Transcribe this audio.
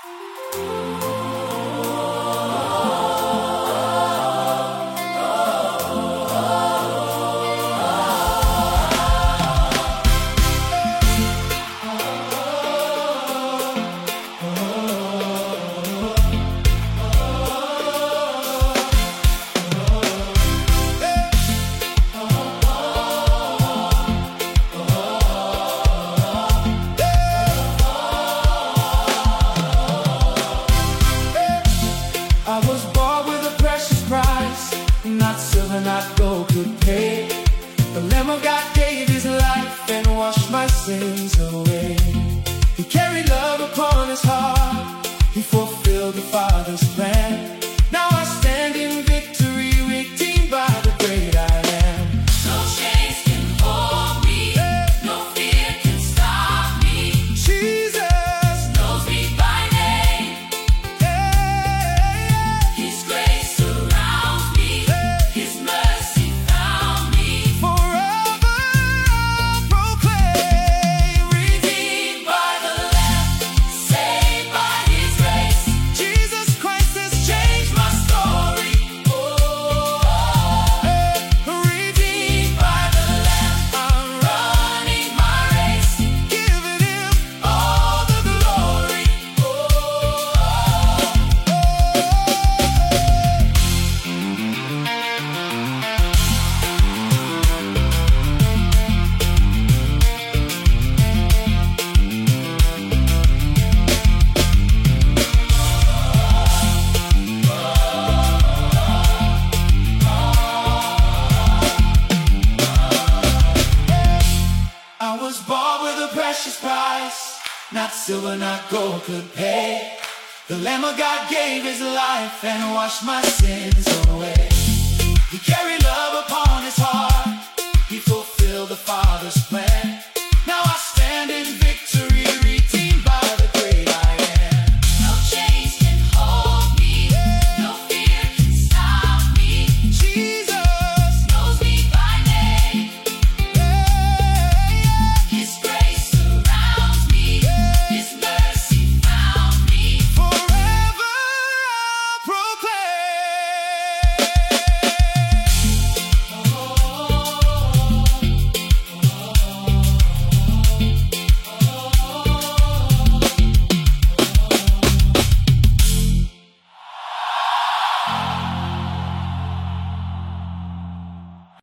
I was bought with a precious price, not silver, not gold could pay. The Lamb of God gave his life and washed my sins away. He carried love upon his heart, he fulfilled the Father's plan. Now I stand in victory, redeemed by the great I am. No chains can hold me, no fear can stop me. Jesus Knows me by name, His grace surrounds me, His mercy found me. forever I'll proclaim. Redeemed by the Lamb, saved by His grace. Jesus Christ has changed My story, redeemed by the Lamb, I'm running my race, giving him all the glory. I was bought with a precious price, not silver, not gold could pay. The Lamb of God gave his life and washed my sins away. He carried love upon his heart, he fulfilled the Father's plan.